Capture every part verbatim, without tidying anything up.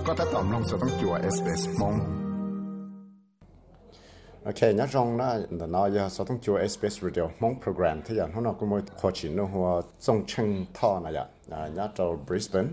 ก็ถ้าตอมลงจะต้องจั่ว เอส บี เอส มงโอเคnhớ rong đó là nói giờ sẽต้องจั่ว เอส บี เอส Radio มง program ที่อย่างนั้นก็มีข้อชินว่าหัวจงเชิงท่อนะจ๊ะnhớ cho Brisbane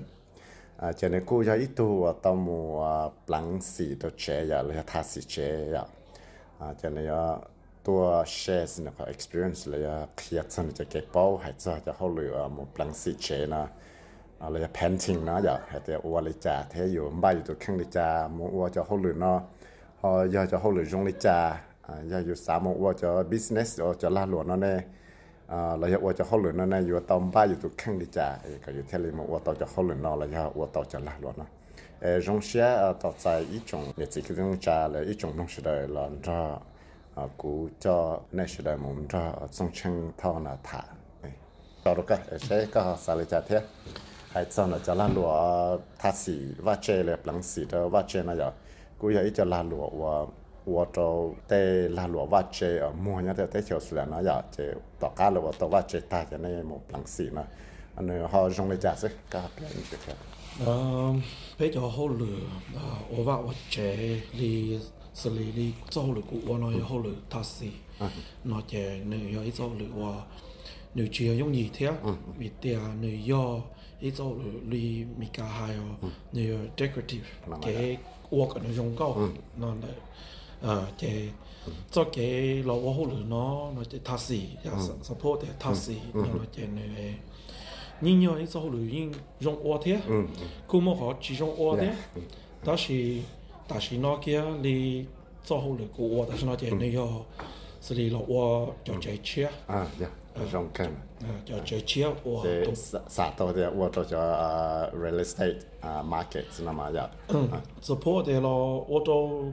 cho nên cô giờ ít tu tao mua blanc xì đồ chế ya là thà xì chế ya cho nênตัวshare นะก็ experience เลยเครียดสันจะเก็บเป้าให้จะจะเขาเลยmua blanc xì chế นะเลย painting นะอย่าให้แต่ว่าเลยจ่าเที่ยวบ้านอยู่ตัวข้างเลยจ่ามัวจะเขาเลยเนาะพออยากจะเขาเลยจงเลยจ่าอยากอยู่สามว่าจะ business จะลาหลวงนั่นเองเราอยากว่าจะเขาเลยนั่นเองอยู่ตอมบ้านอยู่ตัวข้างเลยจ่าก็อยู่ที่เลยมัวต่อจะเขาเลยเนาะเราอยากว่าต่อจะลาหลวงเนาะเออจงเสียต่อใจอีจงเนี่ยสิ่งที่ต้องจ่าเลยอีจงต้องเสด็จหลังจากกูจะในเสด็จมุมจะทรงเชิงเท่านาถาต่อรู้กันใช่ก็สารจ่าเทียให้เจ้าหน้าจะลาหลวงท่าสีว่าเจเลยหลังสีเด้อว่าเจนะอย่ากูอยากจะลาหลวงว่าว่าจะได้ลาหลวงว่าเจอมัวเนี่ยแต่ได้เขียวสุดแล้วนะอย่าเจต่อการหรือว่าต่อว่าเจตายจะในหมู่หลังสีนะอันนี้เขาจงเลยจ่าสิก็เปลี่ยนจุดครับเอ่อไปจะเขาเหลืออ่าว่าว่าเจลีสลีลีเจ้าหรือกูว่าน้อยเขาเหลือทัศสีน้อยเจเนื้อยเจ้าหรือว่าเนื้อเชียยงยี่เทียมีเตียเนื้อย一做里米加还有那个 decorative 给我可能用高那的呃给做给老我好了喏那这塔斯也 support 的塔斯那这那个人要一做了用用我的古么好只用我的但是但是那个你做好了古我但是那这那要是你老我叫这车啊呀rong kan cho chơi chiếu của xã tổ thì của tổ cho real estate market là mà vậy support thì là ô tô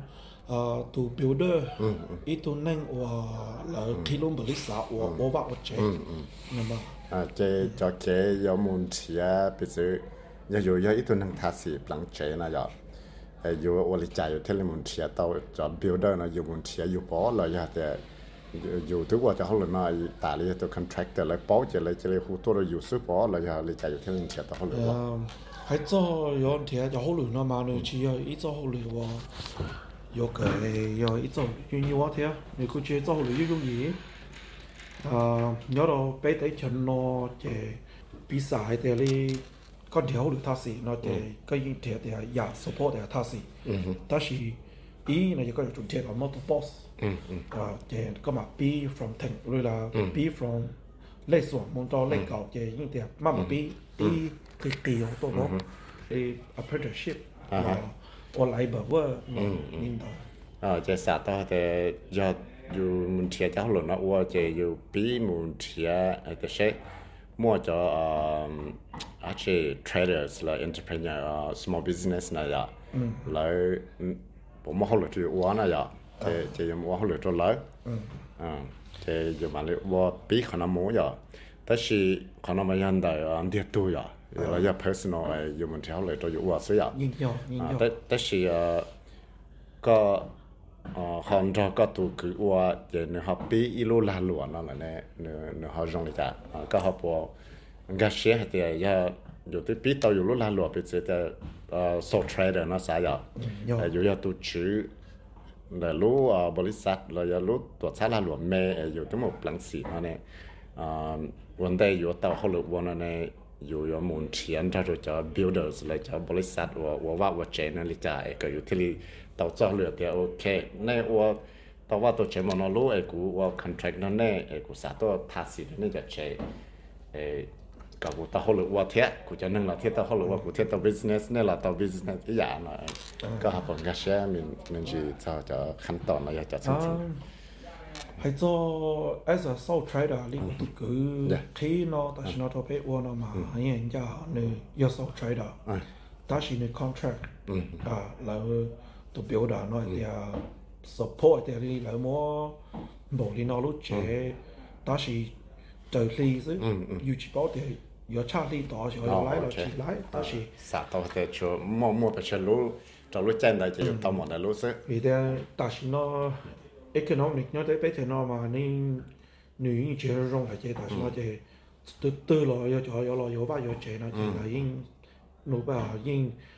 tu builder ít tu nên của là khi luôn bự xã của của vợ của chơi nhưng mà chơi cho chơi có muốn chia bây giờ giờ dù giờ ít tu nên thay sĩ bằng chơi là vậy dù ở lịch chạy theo muốn chia tàu cho builder là dù muốn chia dù bỏ là vậy thìอยู่ทุกว่าจะเขาเลยมาตาเลยตัว contractor เลยป้อจะเลยจะเลยคู่ตัวเราอยู่ซื้อป้อเลยจะเลยใจอยู่ที่นั่นเชียต่อเขาเลยว่าให้เจ้าย้อนเทียจะเขาเลยนะมาเนี่ยชี要一เจ้าเขาเลยว่า有个要一เจ้า愿意ว่าเทีย你估计เจ้าเขาเลยยุ่งยี่อ่า有到ไปได้ชนนอเจ比赛เดียวเลยก็เดียวหรือท่าสีนอเจก็ยิ่งเทียเดียวอยาก support เดียวท่าสีแต่是อีเนี่ยก็จะจุดเทียกับ motor bossอ่าเจก็มา B from ถึงเวลา B from เลขส่วนมุ่งต่อเลขเก่าเจยิ่งเดียวมาแบบ B B คือตีของตัวเนาะไอ้ apprenticeship อ่าออนไลน์แบบว่านี่ต่ออ่าเจสาต่อแต่ยอดอยู่มุ่งเทียเจ้าหล่นนะว่าเจอยู่ B มุ่งเทียไอ้ก็ใช้มั่วจะอ่า actually traders และ entrepreneur small business นะจ๊ะแล้วผมว่าเขาหลุดอยู่ว่านะจ๊ะเจเจยังว่าเขาเหลือตัวเลยอ่าเจยังมาเลยว่าปีขนาดมั้งอย่าแต่สิขนาดมันยันได้อันเดียวตัวอย่าเราจะ personal ไอ้ยังมันเท่าเลยตัวอยู่ว่าสิอย่าแต่แต่สิก็อ่าเขาจะก็ตัวคือว่าเจเนี่ยเขาปีอีโลลาหลวงนั่นแหละเนี่ยเนี่ยเนี่ยเขาจงเลยจ้ะก็เขาพอก็เชื่อแต่อย่าอยู่ที่ปีตัวอยู่โลลาหลวงไปเจอแต่อ่า sole trader นะสายอย่าอยู่อย่าตัวชื่อแล้วรู้บริษัทเราจะรู้ตัวชาลาหลวงแม่อยู่ทั้งหมดหลังสี่มาเนี่ยวันใดอยู่ต่อเขาหรือวันนั้นอยู่อยู่มุ่งเทียนถ้าเราจะ builders เลยจะบริษัทว่าว่าว่าว่าเจนนั่นเลยจ่ายก็อยู่ที่ต่อจอเหลือเดียวโอเคในว่าต่อว่าตัวเชมอนรู้ไอ้กูว่า contract นั่นแน่ไอ้กูสาตัวภาษีนั่นจะใช้ไอ้กับกูต่อเขาหรือว่าเทียกูจะนั่งเราเทียต่อเขาหรือว่ากูเทียต่อ business เนี่ยเราต่อ business อีกอย่างหน่อยก็หาผลกระแสมันมันจะจะจะขั้นตอนเราอยากจะจริงๆให้做 as a sole trader นี่ก็คือที่เนาะแต่ฉันเอาตัวไปว่าเนาะมาให้เห็นจ้าเนี่ยยอ sole trader แต่ฉันใน contract อ่าแล้วตัว builder เนาะเดี๋ยว support เดี๋ยวนี้แล้วมั่วบอกที่เนาะรู้เจแต่ฉันเจอที่ซึ่งอยู่ที่บ้านเดี๋ยว有差力多少有来了起来，但是啥都得就默默的去路，走路简单就有到么的路是。 vì thế，但是呢 ，economic 呢在白天呢嘛，你女人就容易这，但是呢这từ từ rồi有就有了有吧有这呢，这呢因，努吧因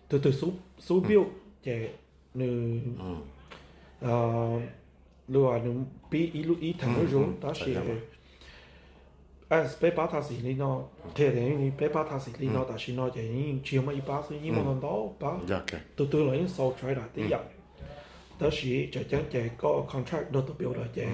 từ từ số số biểu chế nữ lưu à nữ bị ý lưu ý thằng rồi đó là à bé ba thằng gì nó thế thì những bé ba thằng gì nó đó là nó chế những chiều mấy ba số những món đó ba từ từ là những sau trái là tí vậy đó là chế chẳng chế có contract đó từ biểu là chế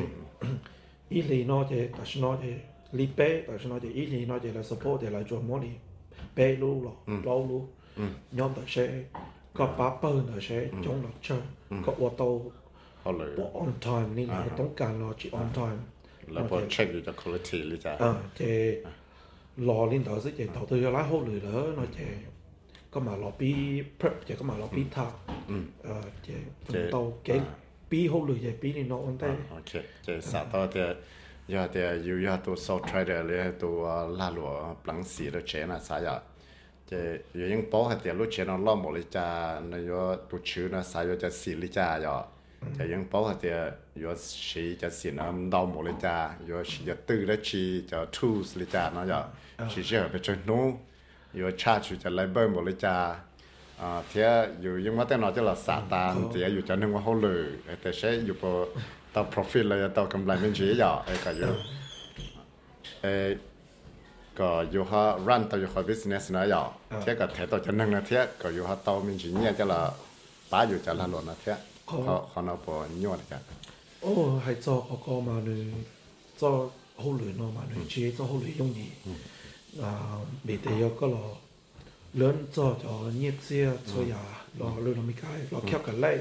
ý lý nó chế đó là nó chế lý bé đó là nó chế ý lý nó chế là support để lại cho món lý bé luôn rồi lâu luôn nhóm đó sẽ có ba bên đó sẽ trong đó chơi có ô tô bộ on time nên làต้องการรอจี on time là bộ check được quality lý giải à thì lò lên đó sẽ chỉ đầu tư cho lái hỗ lười nữa nó chỉ có mà lò pi prep chỉ có mà lò pi thao ờ chỉ phần tàu cái pi hỗ lười chỉ pi nên nó on tay ok chỉ sao đó thì giờ thì yêu giờ tôi sau traderเลยtôi la lụa bắn xì đó chế là sao vậy chỉ yêu những bó hay thì lúc chế nó lo một lý cha nó yêu tôi chữ nó sao yêuจะxì lý cha vậy chỉ những bó hay thì yêu xìจะxì nó đau một lý cha yêu xìจะtư đó xìจะtools lý cha nó vậy xì chỉ ở bên trên nó yêu chargeจะ labor một lý cha à thì yêu những mà tên nó chỉ là sát tan thì yêu cho nênว่าเขาเลยแต่ใช้อยู่พอต่อ profit เลยต่อกำไรมันเฉยๆไอ้ก็อยู่เอ้ก็อยู่ฮะ run ต่ออยู่ฮะ business นะอย่าเทียก็แถต่อจะนึงนะเทียก็อยู่ฮะต่อมันสิเนี่ยจะละป้าอยู่จะละหล่นนะเทียเขาเขาเอาบ่ยอดกันโอ้ให้做嗰個嘛你做好亂咯嘛你自己做好亂容易啊未得有個咯兩做就業績所以啊攞攞咪解攞 calculate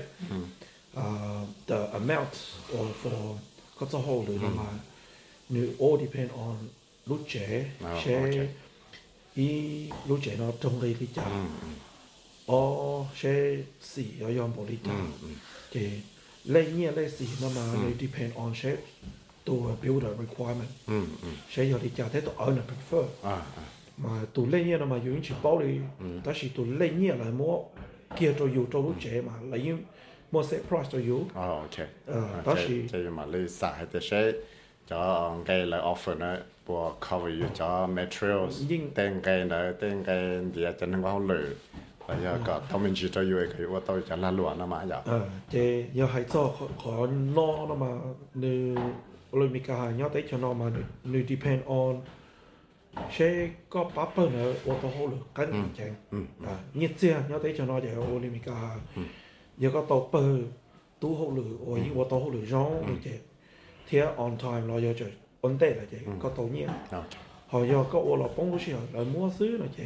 Uh, the amount or for ก็จะ hold หรือประมาณนี่ all depend on ลูกเจ๋ใช่อีลูกเจ๋เนาะตรงเลยที่จะอ๋อใช่สี่ยอมบริจาคเจเล่นเนี่ยเล่นสี่นั่นมาเลย depend on ใช่ตัว builder requirement ใช่ยอมบริจาคที่ตัว owner prefer มาตัวเล่นเนี่ยนั่นมาอยู่ในชิปเป้าเลยแต่สิตัวเล่นเนี่ยเลยมั่วเกี่ยวตัวอยู่ตัวลูกเจ๋มาเลยยิ่งmore set price to you. Oh, okay. Uh, đó là chỉ mà lấy xả hay thế cho cái là offer nó bộ cover you cho materials tên cái nó tên cái gì cho nên bao lử và giờ có thông minh chỉ cho you cái của tôi cho là lúa nó mà giờ. Ờ, thì giờ hay cho có nó nó mà như rồi mình cả hai nhau tới cho nó mà như depend on sẽ có ba phần nữa ô tô hỗ lực cái chẳng. À, nhiệt chưa nhau tới cho nó để ô mình cả giờ có tàu bờ tu hỗ lử or những ô tô hỗ lử rong như thế thì on time lo giờ trời ổn định là thế có tàu nhẹ họ giờ có ô lò bông lúc xưa là mua xứ là thế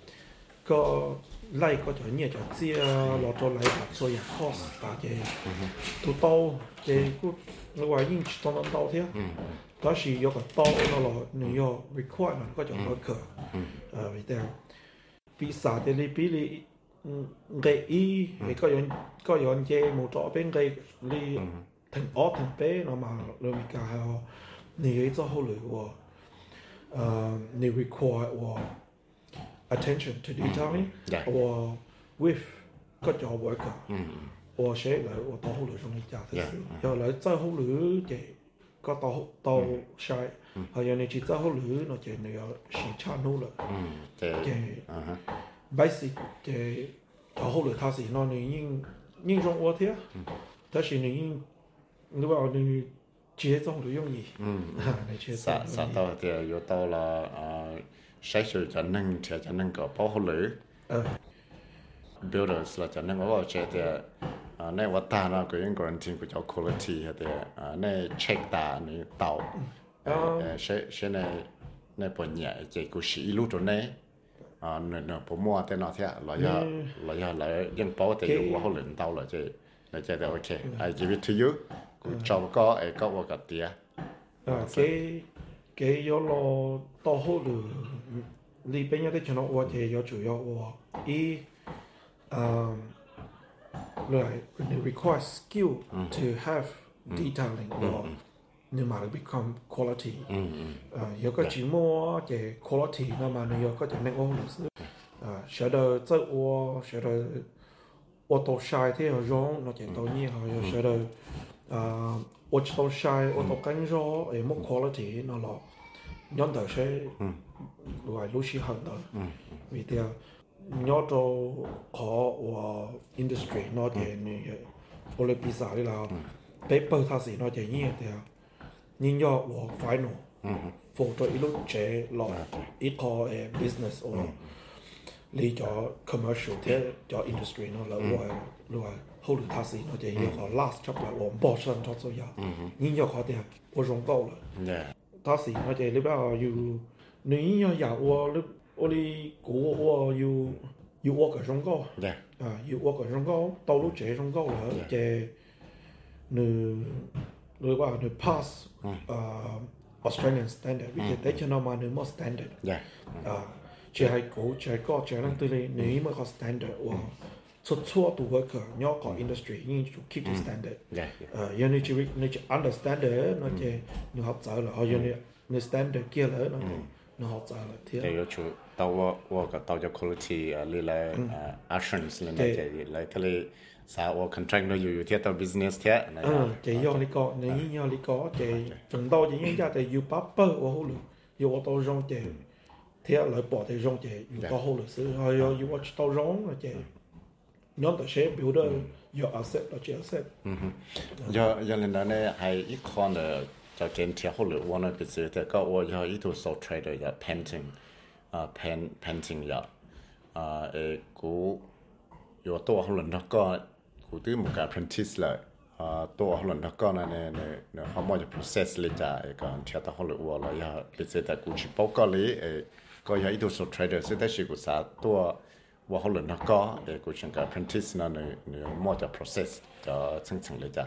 có lại có chỗ nhẹ chỗ chia lò cho lại đặt số nhà cost và thế tu tàu thế cứ ngoài những tàu tàu thế đó là giờ có tàu nó là nhiều requirement có chỗ worker ờ vậy theo vì sao thì lý lý cái ý có yon có yon che một chỗ bên cái đi thành ớt thành bé nó mà rồi mình cả họ nhiều cho họ lựa của nhiều require or attention to detailing or with có chỗ worker or sẽ lại or tao họ lựa trong cái nhà thế rồi lại cho họ lựa thì có tao tao sai họ giờ này chỉ cho họ lựa nó chỉ này là sinh sản nô rồi cái basic cái họ hỗ trợ gì nó này nhưng nhưng trong ô thế, đó là những nếu bảo như chế trong được dùng gì, sa sa tao thì yếu tao là sai sự cho nên sẽ cho nên có bảo hỗ trợ, builders là cho nên có bảo chế thì này vật ta nó có những guarantee của cho quality thì này check ta này tàu, sẽ sẽ này này bọn nhẹ chỉ có sĩ lúc chỗ này à nè nè bố mua tên nào thế là giờ là giờ là những bảo thì dùng vào lệnh tàu là chứ là chứ là ok I give it to you cũng cho có ai có vào cái tiền à cái cái yếu lo tàu hỗ được li bên nhau đấy cho nó vào thì yếu chủ yếu vào ý um rồi they require skill to have detailing or nhưng mà become quality, yếu có chỉ mua cái quality nó mà nó yếu có thể nên ôn được, sẽ được tới ô sẽ được ô tô sai thế họ rong nó chỉ tao nhỉ họ sẽ được ô tô sai ô tô cánh gió để một quality nó là nhóm đời sẽ loại lúc xí hơn đó, vì thế nhớ cho khó và industry nó thì như tôi lấy visa đi là paper thà gì nó thì như thế nhưng nhớ và final phụ cho ít lúc chế lọ ít có business or lý cho commercial thế cho industry nó là và là hậu lực thà gì nó thì như có last chapter là我保证它做呀nhưng nhớ khó thì我用够了thà gì nó thì lúc đó you nếu như nhà我lúc我哋估我要要我嘅中高，啊要我嘅中高，到到這中高啦，嘅你你話你 pass 啊 Australian standard，或者睇起碼嘛你冇 standard，啊只係估只係高只能對你你冇個 standard，我出錯到嗰個你個 industry 應就 keep the standard，啊因為你只你只 understand 那嘅你學走啦，或者你你 standard 嘅啦那嘅。nó học ra là thế. Thì chủ tàu wo cái tàu cho quality lấy lại assurance lên này thì lấy cái lấy sao wo contract nóอยู่ที่tàu business thế. Ừ, chỉ do lý có, nếu như lý có chỉ phần đầu chỉ những cái thì you paper wo hỗ lực, you wo tàu rong chỉ thế lại bỏ thì rong chỉ you có hỗ lực sự, rồi you watch tàu rong là chỉ nhóm tài xế biểu đó you accept là chỉ accept. Do do lên đó này hay ít con là cho trên theo hỗ lực wo nó bị sự thì có wo do ít số trader ya painting, à paint painting ya, à ê cú yoตัวhỗ lực nó có cú từ một cái apprentice lại, àตัวhỗ lực nó có này này này họ mới processเลยจ้ะเอก็theoตัวhỗ lực wo là ya bị sựแต่กูchỉ báo cáoเลยเอก็ya ít số trader sựแต่是กูsaตัวว่าเขาหลุดนักก็เอกูเชื่อกับ apprentice นั่นเนี่ยเนี่ยมั่วจะ process จะซึ่งซึ่งเลยจ้ะ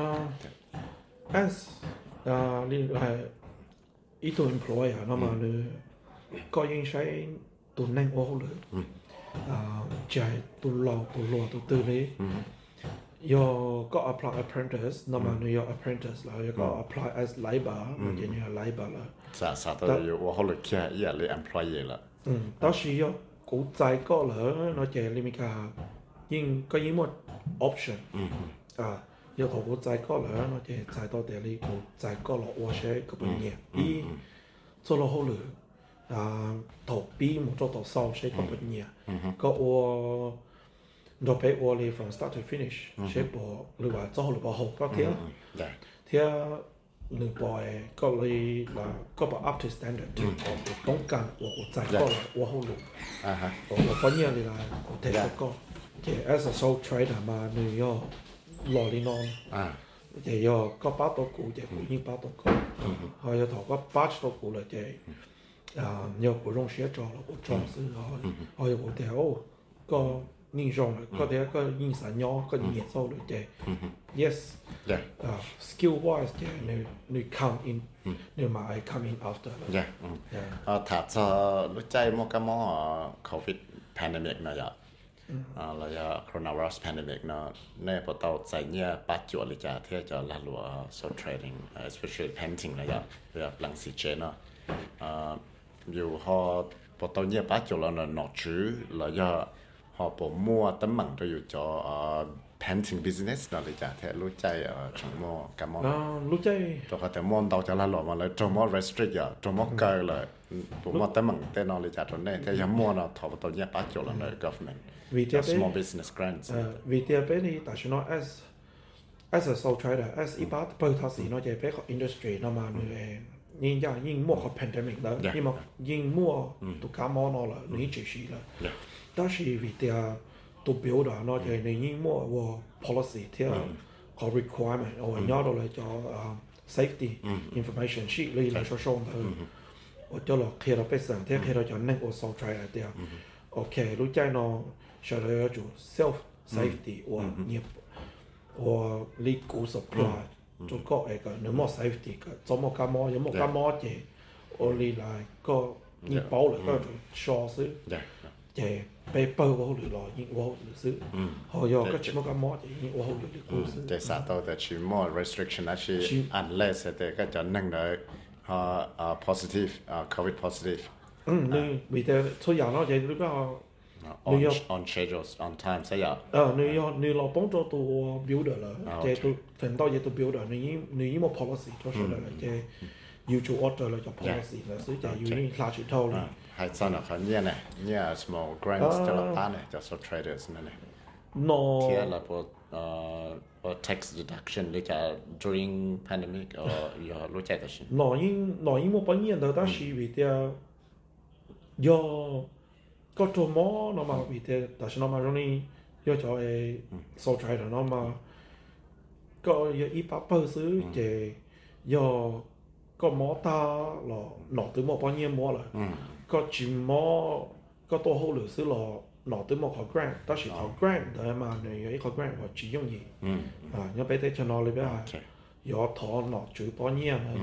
as อ่านี่係อีตัว employer นะมาเลยก็ยังใช้ตัวนั่งโอ้เลยอ่าใจตัวรอตัวรอตัวตื่นเลยยอก็ apply apprentice นะมาเนี่ย apprentice แล้วยอก็ apply as labor มันจะเนี่ย labor ละสาสาตัวอยู่ว่าเขาหลุดแค่อย่าเลย employee ละอืม當時ยอ股債嗰類nó chỉ là mình cả nhưng có những một option à yêu cầu股債嗰類nó chỉ債到để你股債嗰類我sẽ có bao nhiêu ý做了好了啊投幣冇做到少sẽ có bao nhiêu có 我เราไป我哋 from start to finish sẽ bỏหรือว่า做หรือบ่好ก็เท่าเท่าหรือบ่ก็เลยlà có bảo up to standard ต้องการ我股債嗰類我好了啊哈我我反而嚟啦，我睇嗰個，即係 as a sole trader 嘛，你要攞嚟攞，啊，即要個包到股，即係已經包到股，係要頭個包到股啦，即係啊，要不用寫咗啦，我裝先，係，係我哋哦個印象啦，嗰啲個印象樣個顏色啦，即係 yes，啊 skill wise 即係你你 come in。nếu mà ai come in after yeah à thật ra lúc chạy một cái món covid pandemic này vậy à là do coronavirus pandemic nó nên bắt đầu chạy nhẹ bắt chuộtเลยจ้ะที่จะlà lúa so trading especially painting này vậy về lăng xì chế nó à dù họ bắt đầu nhẹ bắt chuột là nó nọ chứ là do họ bỏ mua tấm bằng cho dù cho painting business đóเลยจ้ะที่รู้ใจอ่ะจังมอกัมอรู้ใจตัวเขาแต่มอนเราจะละหล่อมาเลยจังมอ restrict อ่ะจังมอเกยเลยผมมอแต่มั่งแต่นอเลยจ้ะตรงนี้แต่ยังมอเนาะถอดตัวเนี้ยปัจจุบันเลย government small business grants วิธีเป็นนี่แต่ฉันว่า as as a sole trader as อีบ้าเปิดภาษีเนาะจะเป็นของ industry เนาะมาเลยยิ่งยากยิ่งมั่วกับ pandemic แล้วยิ่งมั่วยิ่งมั่วตัวการมอเนาะละนี่จะชีละแต่是วิธีตัว builder เนาะจะในยิ่งมั่วว่า policy ที่เขา requirement เอาไว้ย่อ到嚟咗 safety information sheet 你嚟所說嘅，我咗落佢เราไปสั่งที่佢เราจะนั่ง我 sole trader เดียวโอเครู้ใจเนาะใช้เลย做 self safety ว่าเนี่ยว่า legal supply 做個誒個你冇 safety 嘅，做冇咁冇有冇咁冇嘅，我嚟嚟個你保嚟個就 short 先。即係被包我好嚟攞，應我好嚟先。係呀，個全部咁摸就應我好嚟嚟公司。 即係殺到就全部 restriction 那是 unless 嘅個就能到啊啊 positive 啊 covid positive。 嗯，你為咗出人咯，就你講你要 on schedules on time 先有。 啊，你要你攞幫助到 builder 啦，即係到份多嘢到 builder，你已你已冇 policy 咗出嚟啦，即係要做 order 啦，就 policy 啦，所以就要已經拉住頭啦。 hay sao nó khó nhẹ này nhẹ small grants cho là ta này cho số traders này này nó thì là bộ bộ tax deduction để cho during pandemic or your lối chạy đó nó nhưng nó nhưng một bao nhiêu đó ta chỉ vì thế do có chỗ mỏ nó mà vì thế ta chỉ nó mà rồi đi do cho cái số trader nó mà có ít bắp bơ xứ để do có mỏ ta là nọ tới một bao nhiêu mỏ là có chỉ mỏ có tổ hỗ lực xứ là nọ tới một khó grant ta chỉ khó grant để mà này cái khó grant và chỉ dùng gì à nhớ bé thế cho nó lấy bé à do thọ nọ chữ bao nhiêu mà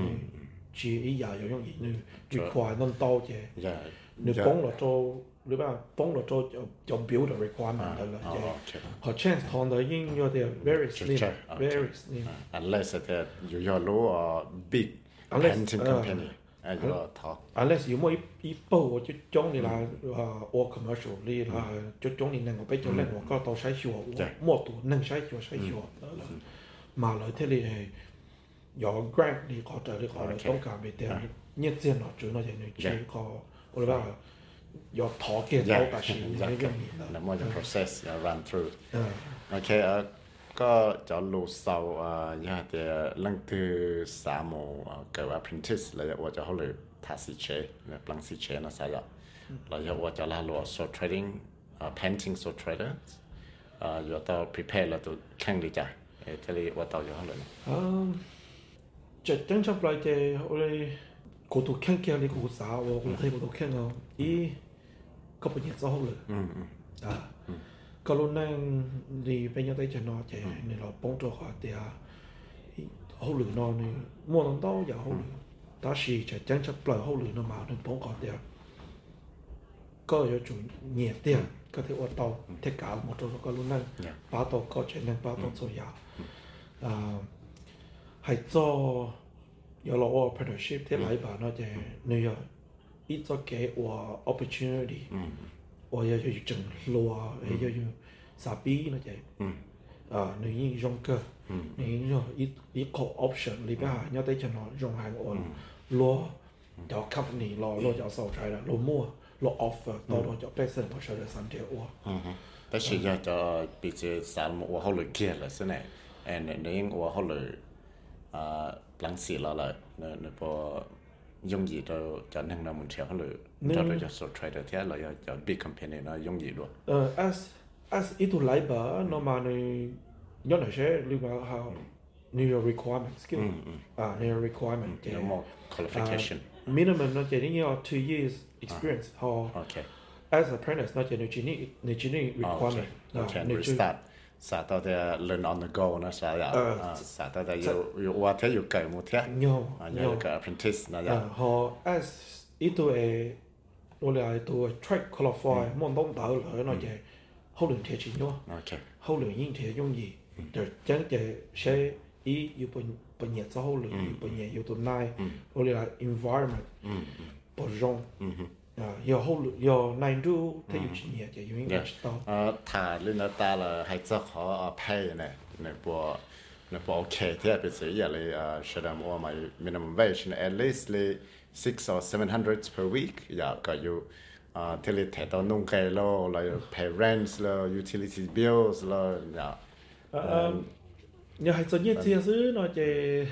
chỉ ý giờ dùng gì nữa require non to chứ nếu bóng là choหรือว่าป้องเราจะจะ build a requirement ได้เลยพอ chance ทอนได้ยิ่งยอดเดียว very slim very slim unless that you you know a big painting company ไอ้ยอดทอ unless อยู่มั่วอีโป้จุดจ้องนี่ละอ่า or commercial นี่ละจุดจ้องนี่นั่งไปจุดเล่นว่าก็ต้องใช้ชัวร์มั่วตัวนั่งใช้ชัวร์ใช้ชัวร์มาเลยที่นี่ยอ grant นี่ขอเจอที่ขอเราต้องการไปเดียวเนี่ยเสียหน่อยจุดหน่อยเนี่ยใช้ขอหรือว่า要讨给老百姓那个你的， 那么就 process 要 run through。OK 呃，ก็จะรู้สาวอ่าอย่างเดียหลังที่สามโมเกิดว่า apprentice แล้วว่าจะเขาเลยทาสิเชเนี่ยปลังสิเชนะสายอ่ะแล้วจะว่าจะลาลัว so trading อ่า painting so trader อ่าอยู่ต่อ prepare แล้วตัวแข่งดีจ้ะเออจะเรียกว่าต่ออยู่เขาเลยอ่าจะจังจังปลายเจเขาเลยกูถูกแข่งเกี่ยวกับกูสาวว่ากูเคยกูถูกแข่งเอาอีก็เป็นอย่างเจ้าเลยอ่าก็รู้นั่งดีเป็นยังไงจะนอนใจในเราป้องตัวขวาเดียเขาหรือนอนนี่มัวน้ำเต้าอย่าเขาหรือตาชีจะจังจะปล่อยเขาหรือนอนมาในป้องขวาเดียก็จะจุ่มเหยียดเดียก็ที่ว่าเต้าเทกาหมดตัวก็รู้นั่งป้าโตก็จะนั่งป้าโตโซยาอ่าให้เจ้า有了我 partnership ที่หลายบาท那就你要一直给我 opportunity 我要去整路也要有傻逼那就啊你用个你用一一個 option 裏邊係有啲人用係我攞就 company 攞攞就收債啦攞mua攞 offer 到到就 percent 我收咗三條我但是要就比較三我後來結了是呢誒你我後來啊หลังสีเราเลยเนี่ยเนี่ยพอยุ่งยีเราจะนั่งนำมันเที่ยวเขาเลยจะเราจะสดทรายเดอร์ที่เราจะจะ big company นะยุ่งยีด้วยเออ as as อีตัวไลบะนอมาในย้อนหน่อยใช่หรือว่า how new requirement skill อ่า new requirement เดี๋ยว more qualification minimum น่าจะนี่เอา two years experience พอ okay as apprentice น่าจะในจีนี่ในจีนี่ requirement ในจี startสาตัวเดีย learn on the go นะสาอย่างสาตัวเดียอยู่อยู่ว่าเที่ยวอยู่เกิดมุเที่ยวอยู่เกิด apprentice นะอย่างพอ as อีตัวเอ我哋係ตัว track qualify มั่งต้อง打เลยน่าจะเขาเรียนเทียชินด้วยเขาเรียนยิ่งเทียยุ่งยี่แต่จังจะใช้อีอยู่บนบนเหยียดเขาเรียนอยู่บนเหยียดอยู่ตรงไหนเขาเรียน environment ปนรงอ่า要后要难度他有经验就有应该知道啊他领导打了还只好啊配呢那不那不 OK ที่เป็นสิ่งอย่างเลยอ่าแสดงว่ามัน minimum wage at least เลย six or seven hundreds per week อยากก็อยู่อ่าที่เลยแถวนุ่งไก่แล้วแล้ว pay rents แล้ว utility bills แล้วอยากเอ่ออยากให้จะเนี่ยเสียซื้อน่าจะ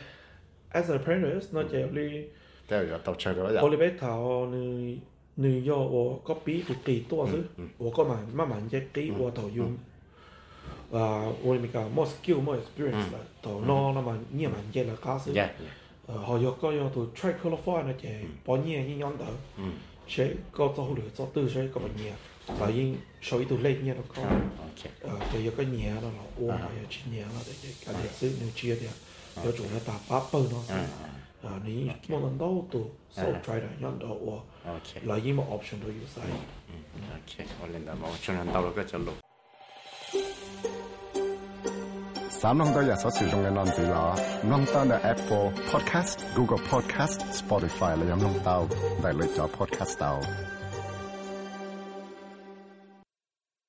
as an apprentice น่าจะเลยแต่อยากต้องใช้ด้วยอยาก我哋俾頭你你要我個比就幾多先？我個慢慢慢一幾我頭要啊，我哋咪講 more skill more experience 啦，頭攞那慢呢慢一啦加先。誒，學要個要頭 track qualify 那就半年已經樣到，所以個做好嚟做對所以個半年，但已經所以到叻呢都講，誒就要個年啦，我係要七年啦，就係嗰啲先你知嘅，要做一大把包咯。啊，你冇諗到到 so try 嚟樣到我，嚟依個 option 都要晒。 OK，我領導冇，盡量到嗰隻路。 三弄到日所使用嘅軟件啦，弄到嘅 Apple Podcast、Google Podcast、Spotify 嚟樣弄到，嚟嚟咗 Podcast 到。